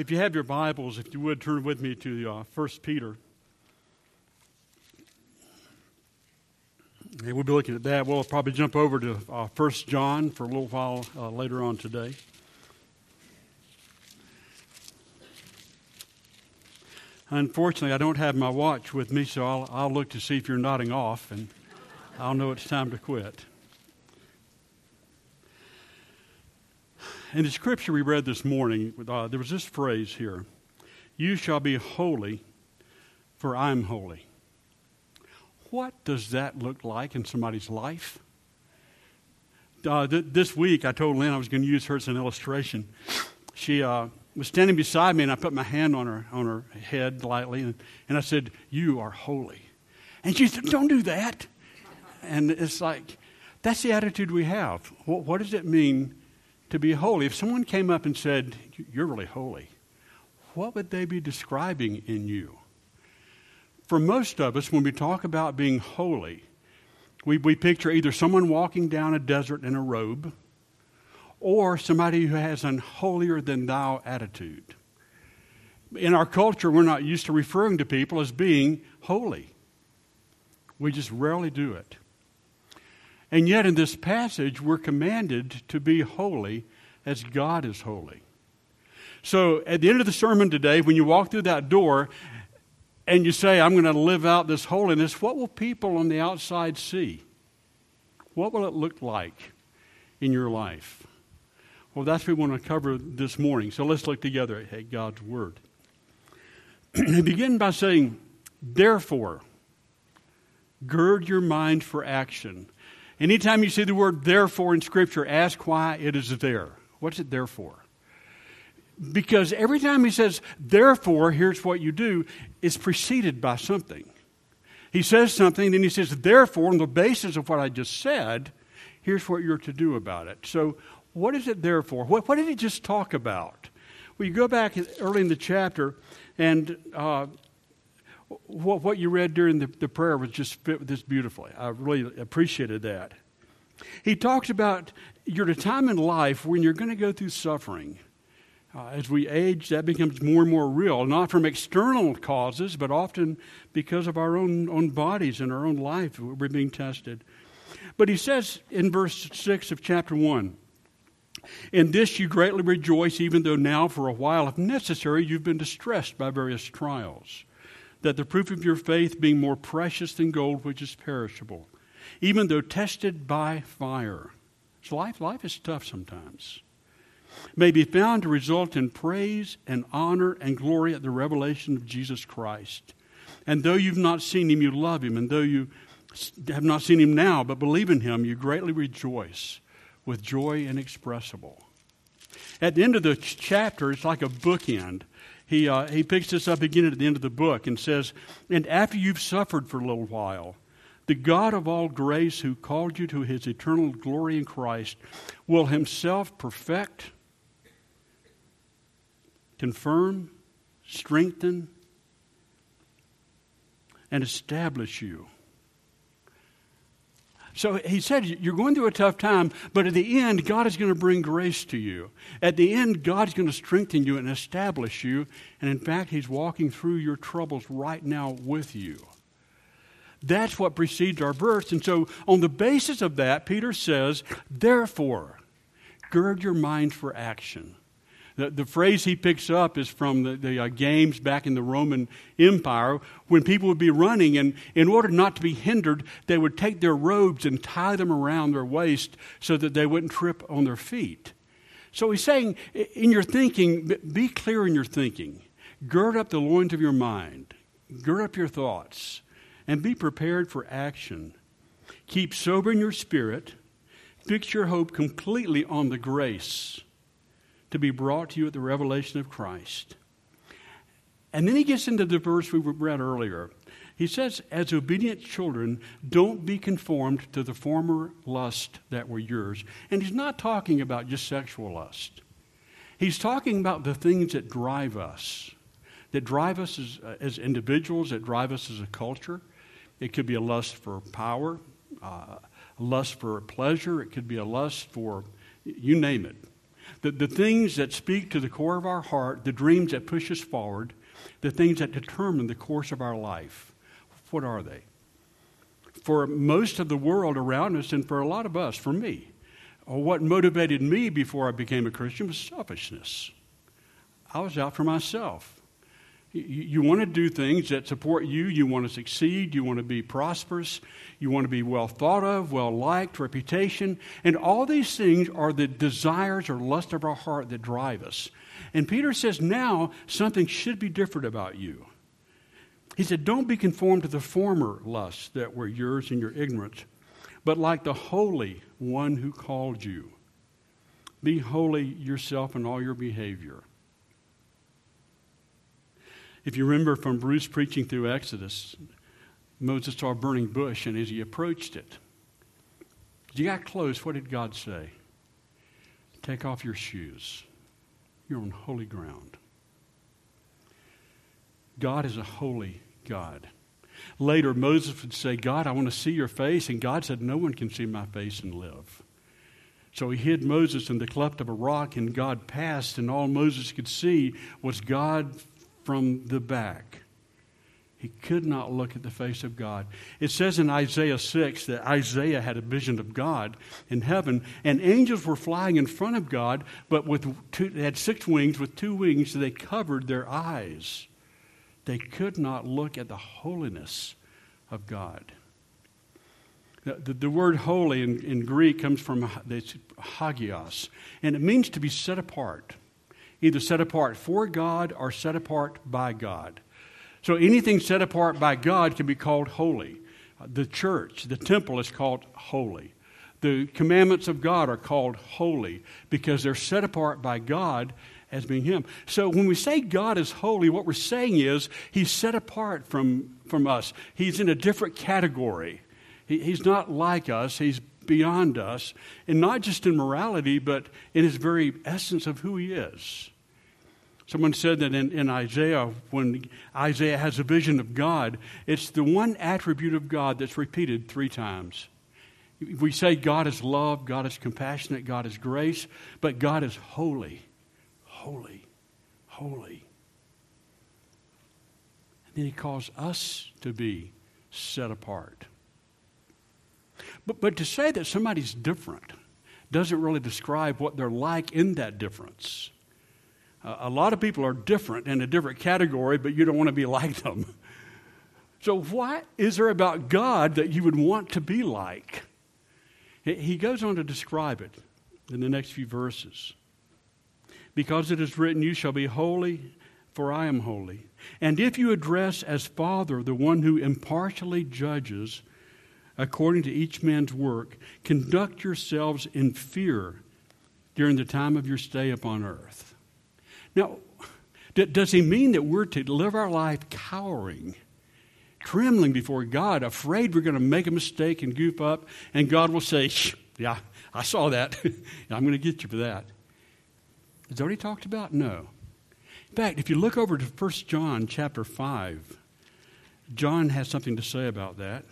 If you have your Bibles, if you would, turn with me to 1 Peter. And we'll be looking at that. We'll probably jump over to 1 John for a little while later on today. Unfortunately, I don't have my watch with me, so I'll look to see if you're nodding off, and I'll know it's time to quit. In the scripture we read this morning, there was this phrase here: "You shall be holy, for I'm holy." What does that look like in somebody's life? This week, I told Lynn I was going to use her as an illustration. She was standing beside me, and I put my hand on her head lightly, and I said, "You are holy." And she said, "Don't do that." And it's like, that's the attitude we have. What does it mean to be holy? If someone came up and said, "You're really holy," what would they be describing in you? For most of us, when we talk about being holy, we picture either someone walking down a desert in a robe or somebody who has an holier-than-thou attitude. In our culture, we're not used to referring to people as being holy. We just rarely do it. And yet in this passage, we're commanded to be holy as God is holy. So at the end of the sermon today, when you walk through that door and you say, "I'm going to live out this holiness," what will people on the outside see? What will it look like in your life? Well, that's what we want to cover this morning. So let's look together at God's Word. I begin by saying, therefore, gird your mind for action. Anytime you see the word therefore in Scripture, ask why it is there. What's it there for? Because every time he says, therefore, here's what you do, it's preceded by something. He says something, then he says, therefore, on the basis of what I just said, here's what you're to do about it. So what is it there for? What did he just talk about? Well, you go back early in the chapter, and what you read during the prayer was just fit this beautifully. I really appreciated that. He talks about you're at a time in life when you're going to go through suffering. As we age, that becomes more and more real, not from external causes, but often because of our own bodies and our own life. We're being tested. But he says in verse 6 of chapter 1, "In this you greatly rejoice, even though now for a while, if necessary, you've been distressed by various trials, that the proof of your faith, being more precious than gold, which is perishable, even though tested by fire." So life is tough sometimes. "May be found to result in praise and honor and glory at the revelation of Jesus Christ. And though you've not seen him, you love him. And though you have not seen him now, but believe in him, you greatly rejoice with joy inexpressible." At the end of the chapter, it's like a bookend. He picks this up again at the end of the book and says, "And after you've suffered for a little while, the God of all grace, who called you to his eternal glory in Christ, will himself perfect, confirm, strengthen, and establish you." So he said, you're going through a tough time, but at the end, God is going to bring grace to you. At the end, God's going to strengthen you and establish you. And in fact, he's walking through your troubles right now with you. That's what precedes our verse. And so on the basis of that, Peter says, therefore, gird your mind for action. The phrase he picks up is from the games back in the Roman Empire, when people would be running, and in order not to be hindered, they would take their robes and tie them around their waist so that they wouldn't trip on their feet. So he's saying, in your thinking, be clear in your thinking. Gird up the loins of your mind. Gird up your thoughts. And be prepared for action. Keep sober in your spirit. Fix your hope completely on the grace to be brought to you at the revelation of Christ. And then he gets into the verse we read earlier. He says, as obedient children, don't be conformed to the former lust that were yours. And he's not talking about just sexual lust. He's talking about the things that drive us as individuals, that drive us as a culture. It could be a lust for power, a lust for pleasure. It could be a lust for, you name it. The things that speak to the core of our heart, the dreams that push us forward, the things that determine the course of our life. What are they? For most of the world around us, and for a lot of us, for me, what motivated me before I became a Christian was selfishness. I was out for myself. You want to do things that support you. You want to succeed. You want to be prosperous. You want to be well thought of, well liked, reputation. And all these things are the desires or lust of our heart that drive us. And Peter says now something should be different about you. He said, don't be conformed to the former lusts that were yours in your ignorance, but like the Holy One who called you. Be holy yourself in all your behavior. If you remember from Bruce preaching through Exodus, Moses saw a burning bush, and as he approached it, as he got close, what did God say? Take off your shoes. You're on holy ground. God is a holy God. Later, Moses would say, God, I want to see your face. And God said, no one can see my face and live. So he hid Moses in the cleft of a rock, and God passed, and all Moses could see was God from the back. He could not look at the face of God. It says in Isaiah 6 that Isaiah had a vision of God in heaven, and angels were flying in front of God, but they had 6 wings. With 2 wings, they covered their eyes. They could not look at the holiness of God. The word holy in Greek comes from hagios, and it means to be set apart. Either set apart for God or set apart by God. So anything set apart by God can be called holy. The church, the temple is called holy. The commandments of God are called holy because they're set apart by God as being Him. So when we say God is holy, what we're saying is He's set apart from us. He's in a different category. He's not like us. He's beyond us. And not just in morality, but in His very essence of who He is. Someone said that in Isaiah, when Isaiah has a vision of God, it's the one attribute of God that's repeated 3 times. We say God is love, God is compassionate, God is grace, but God is holy, holy, holy. And then He calls us to be set apart. But to say that somebody's different doesn't really describe what they're like in that difference. A lot of people are different in a different category, but you don't want to be like them. So what is there about God that you would want to be like? He goes on to describe it in the next few verses. Because it is written, you shall be holy, for I am holy. And if you address as Father the one who impartially judges according to each man's work, conduct yourselves in fear during the time of your stay upon earth. Now, does he mean that we're to live our life cowering, trembling before God, afraid we're going to make a mistake and goof up, and God will say, yeah, I saw that. I'm going to get you for that. Is that what he talked about? No. In fact, if you look over to 1 John chapter 5, John has something to say about that.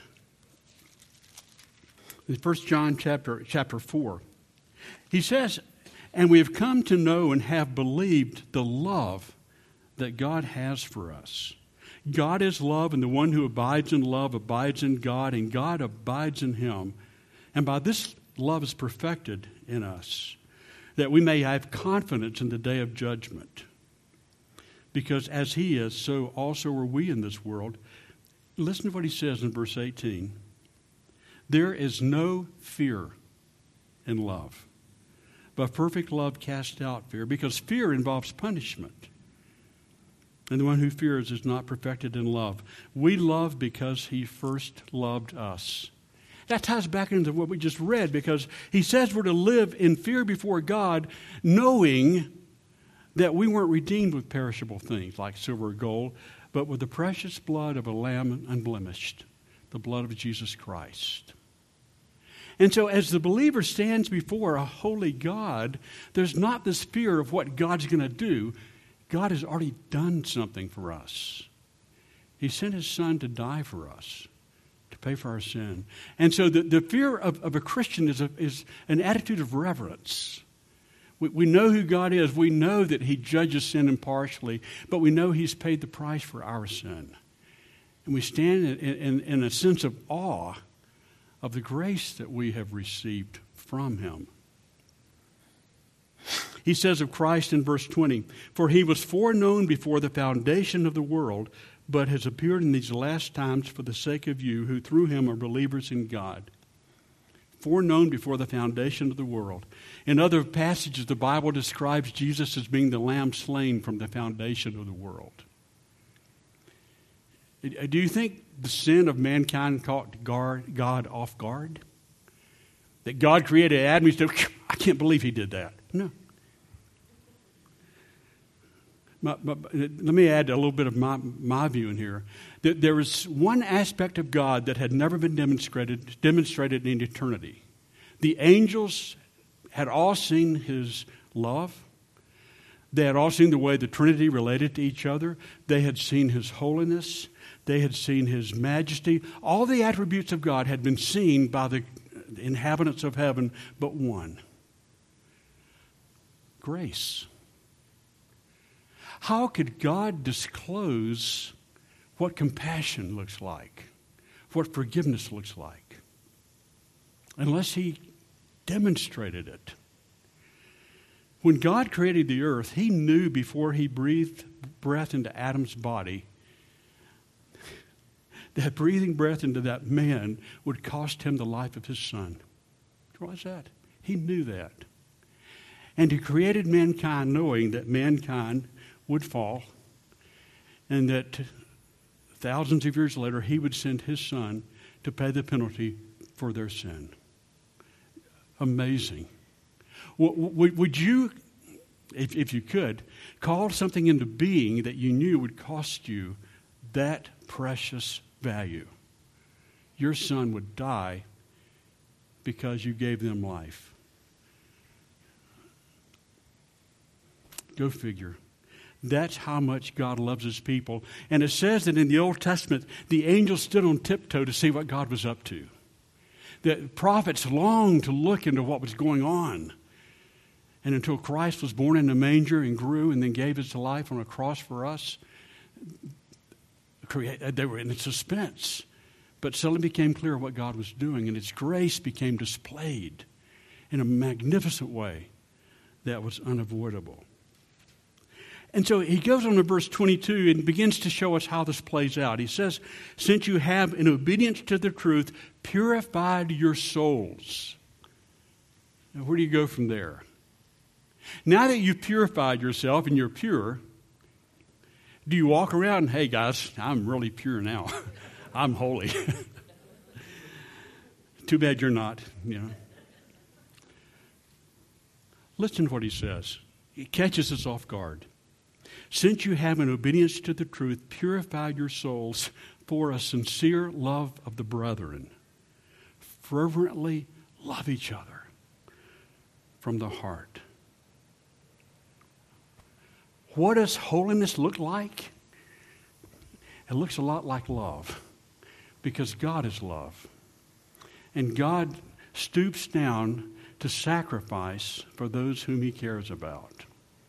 In 1 John chapter 4, he says, and we have come to know and have believed the love that God has for us. God is love, and the one who abides in love abides in God, and God abides in him. And by this love is perfected in us, that we may have confidence in the day of judgment. Because as he is, so also are we in this world. Listen to what he says in verse 18. There is no fear in love, but perfect love casts out fear, because fear involves punishment. And the one who fears is not perfected in love. We love because he first loved us. That ties back into what we just read, because he says we're to live in fear before God, knowing that we weren't redeemed with perishable things like silver or gold, but with the precious blood of a lamb unblemished, the blood of Jesus Christ. And so as the believer stands before a holy God, there's not this fear of what God's going to do. God has already done something for us. He sent his son to die for us, to pay for our sin. And so the fear of a Christian is an attitude of reverence. We know who God is. We know that he judges sin impartially, but we know he's paid the price for our sin. And we stand in a sense of awe of the grace that we have received from him. He says of Christ in verse 20, "For he was foreknown before the foundation of the world, but has appeared in these last times for the sake of you, who through him are believers in God." Foreknown before the foundation of the world. In other passages, the Bible describes Jesus as being the lamb slain from the foundation of the world. Do you think the sin of mankind caught God off guard? That God created Adam, he said, "I can't believe he did that." No. Let me add a little bit of my view in here. There is one aspect of God that had never been demonstrated in eternity. The angels had all seen his love. They had all seen the way the Trinity related to each other. They had seen his holiness. They had seen his majesty. All the attributes of God had been seen by the inhabitants of heaven, but one: grace. How could God disclose what compassion looks like, what forgiveness looks like, unless he demonstrated it? When God created the earth, he knew before he breathed breath into Adam's body that breathing breath into that man would cost him the life of his son. Why is that? He knew that. And he created mankind knowing that mankind would fall, and that thousands of years later he would send his son to pay the penalty for their sin. Amazing. Would you, if you could, call something into being that you knew would cost you that precious value? Your son would die because you gave them life. Go figure. That's how much God loves his people. And it says that in the Old Testament, the angels stood on tiptoe to see what God was up to. The prophets longed to look into what was going on. And until Christ was born in a manger and grew and then gave his life on a cross for us, they were in suspense. But suddenly became clear what God was doing, and his grace became displayed in a magnificent way that was unavoidable. And so he goes on to verse 22 and begins to show us how this plays out. He says, "Since you have, in obedience to the truth, purified your souls." Now, where do you go from there? Now that you've purified yourself and you're pure, do you walk around and, "Hey guys, I'm really pure now. I'm holy." Too bad you're not, you know. Listen to what he says. He catches us off guard. "Since you have, in obedience to the truth, purified your souls for a sincere love of the brethren, fervently love each other from the heart." What does holiness look like? It looks a lot like love, because God is love. And God stoops down to sacrifice for those whom he cares about.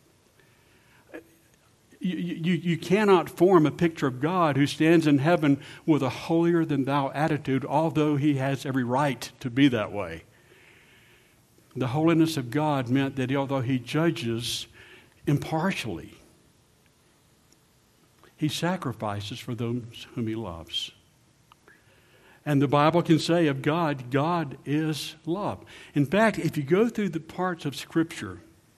You cannot form a picture of God who stands in heaven with a holier-than-thou attitude, although he has every right to be that way. The holiness of God meant that although he judges impartially, he sacrifices for those whom he loves. And the Bible can say of God, God is love. In fact, if you go through the parts of Scripture,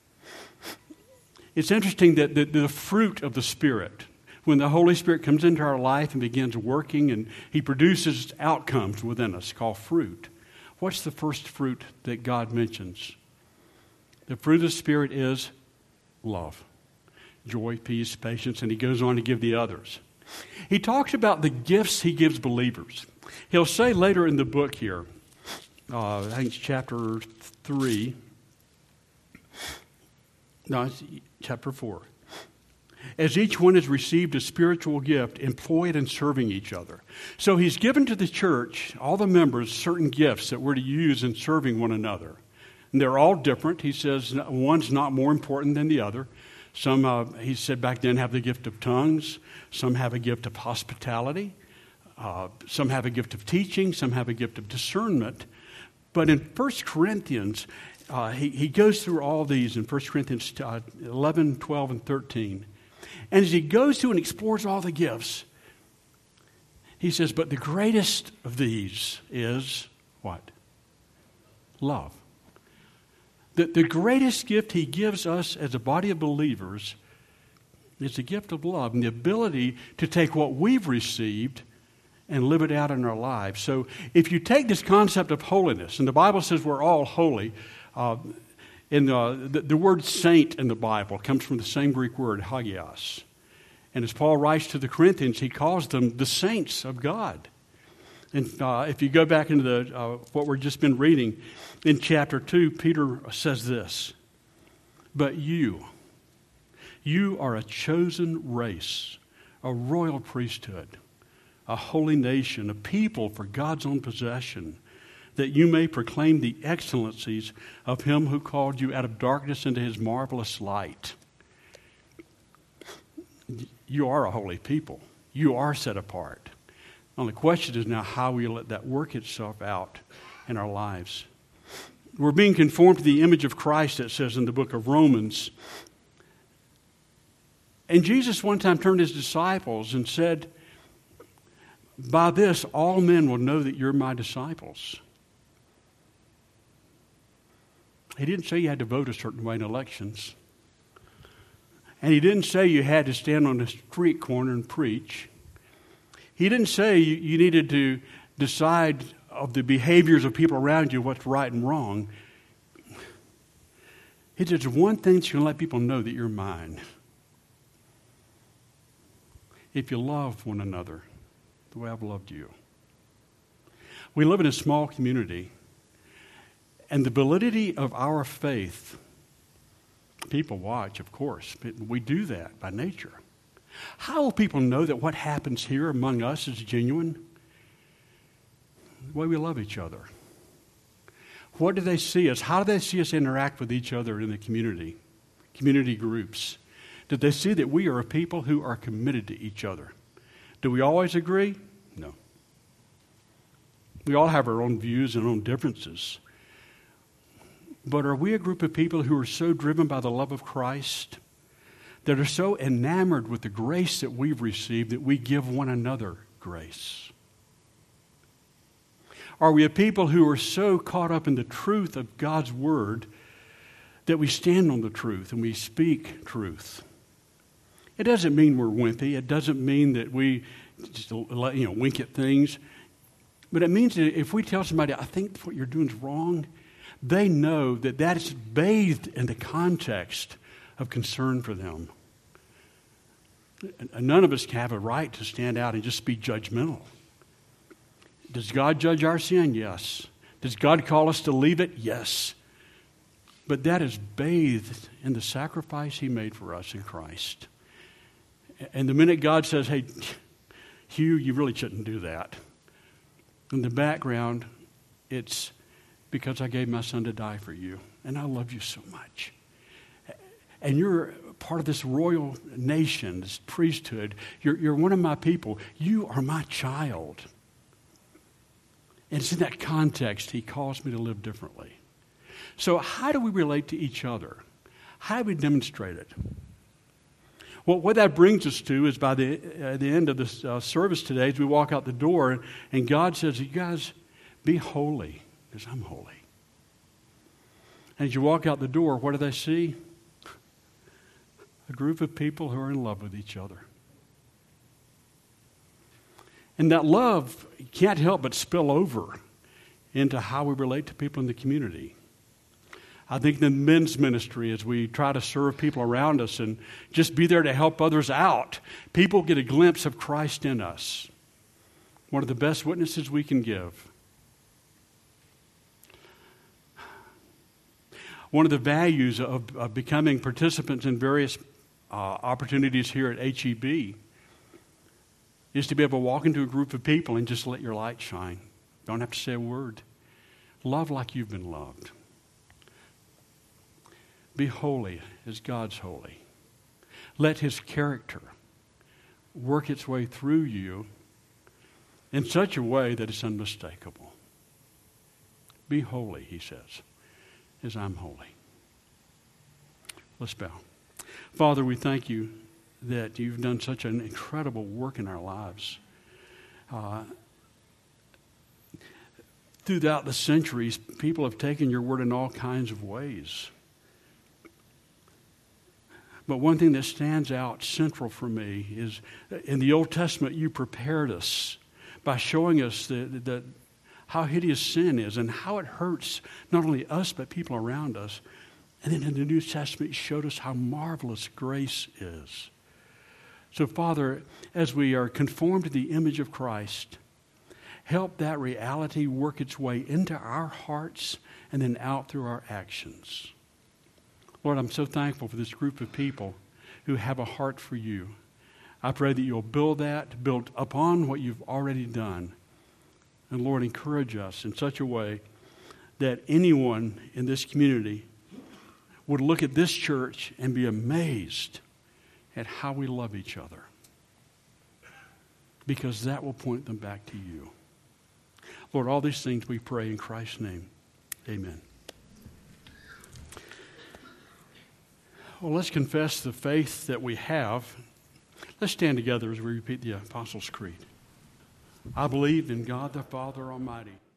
it's interesting that the fruit of the Spirit, when the Holy Spirit comes into our life and begins working and he produces outcomes within us called fruit, what's the first fruit that God mentions? The fruit of the Spirit is love, joy, peace, patience, and he goes on to give the others. He talks about the gifts he gives believers. He'll say later in the book here, I think it's chapter 3, no, it's chapter 4. "As each one has received a spiritual gift, employ it in serving each other." So he's given to the church, all the members, certain gifts that we're to use in serving one another. And they're all different. He says one's not more important than the other. Some, he said back then, have the gift of tongues. Some have a gift of hospitality. Some have a gift of teaching. Some have a gift of discernment. But in 1 Corinthians, he goes through all these in 1 Corinthians 11, 12, and 13. And as he goes through and explores all the gifts, he says, but the greatest of these is what? Love. The greatest gift he gives us as a body of believers is the gift of love and the ability to take what we've received and live it out in our lives. So if you take this concept of holiness, and the Bible says we're all holy, the word saint in the Bible comes from the same Greek word, hagios. And as Paul writes to the Corinthians, he calls them the saints of God. And if you go back into what we've just been reading, in chapter 2, Peter says this, but you are a chosen race, a royal priesthood, a holy nation, a people for God's own possession, that you may proclaim the excellencies of him who called you out of darkness into his marvelous light. You are a holy people. You are set apart. Now the question is now how we let that work itself out in our lives. We're being conformed to the image of Christ, it says in the book of Romans. And Jesus one time turned to his disciples and said, by this all men will know that you're my disciples. He didn't say you had to vote a certain way in elections. And he didn't say you had to stand on a street corner and preach. He didn't say you needed to decide of the behaviors of people around you what's right and wrong. He said, there's one thing that's going to let people know that you're mine. If you love one another the way I've loved you. We live in a small community, and the validity of our faith, people watch, of course, but we do that by nature. How will people know that what happens here among us is genuine? The way we love each other. What do they see us? How do they see us interact with each other in the community groups? Do they see that we are a people who are committed to each other? Do we always agree? No. We all have our own views and own differences. But are we a group of people who are so driven by the love of Christ, that are so enamored with the grace that we've received that we give one another grace? Are we a people who are so caught up in the truth of God's Word that we stand on the truth and we speak truth? It doesn't mean we're wimpy. It doesn't mean that we just wink at things. But it means that if we tell somebody, I think what you're doing is wrong, they know that that is bathed in the context of concern for them. None of us have a right to stand out and just be judgmental. Does God judge our sin? Yes. Does God call us to leave it? Yes. But that is bathed in the sacrifice He made for us in Christ. And the minute God says, hey, Hugh, you really shouldn't do that. In the background, it's because I gave my son to die for you. And I love you so much. And you're part of this royal nation, this priesthood. You're one of my people. You are my child. And it's in that context He calls me to live differently. So how do we relate to each other? How do we demonstrate it? Well, what that brings us to is by the end of this service today, as we walk out the door, and God says, you guys, be holy, because I'm holy. And as you walk out the door, what do they see? A group of people who are in love with each other. And that love can't help but spill over into how we relate to people in the community. I think the men's ministry, as we try to serve people around us and just be there to help others out, people get a glimpse of Christ in us. One of the best witnesses we can give. One of the values of becoming participants in various opportunities here at HEB is to be able to walk into a group of people and just let your light shine. Don't have to say a word. Love like you've been loved. Be holy as God's holy. Let his character work its way through you in such a way that it's unmistakable. Be holy, he says, as I'm holy. Let's bow. Father, we thank you that you've done such an incredible work in our lives. Throughout the centuries, people have taken your word in all kinds of ways. But one thing that stands out central for me is in the Old Testament, you prepared us by showing us how hideous sin is and how it hurts not only us but people around us. And then in the New Testament, you showed us how marvelous grace is. So, Father, as we are conformed to the image of Christ, help that reality work its way into our hearts and then out through our actions. Lord, I'm so thankful for this group of people who have a heart for you. I pray that you'll build upon what you've already done. And Lord, encourage us in such a way that anyone in this community would look at this church and be amazed at how we love each other. Because that will point them back to you. Lord, all these things we pray in Christ's name. Amen. Well, let's confess the faith that we have. Let's stand together as we repeat the Apostles' Creed. I believe in God the Father Almighty,